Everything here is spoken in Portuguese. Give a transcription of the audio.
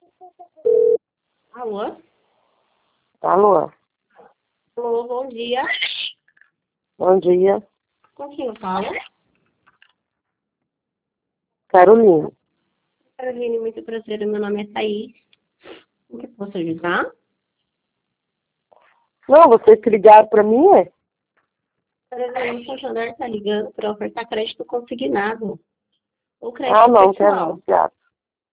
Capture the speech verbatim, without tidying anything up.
Alô? Alô? Alô, bom dia. Bom dia. Com quem eu falo? Carolina. Caroline, muito prazer. Meu nome é Thaís. O que posso ajudar? Não, vocês que ligaram pra mim, é? Caroline, o Santander está ligando para ofertar crédito consignado ou crédito Ah, não, quero pessoal. não, piada.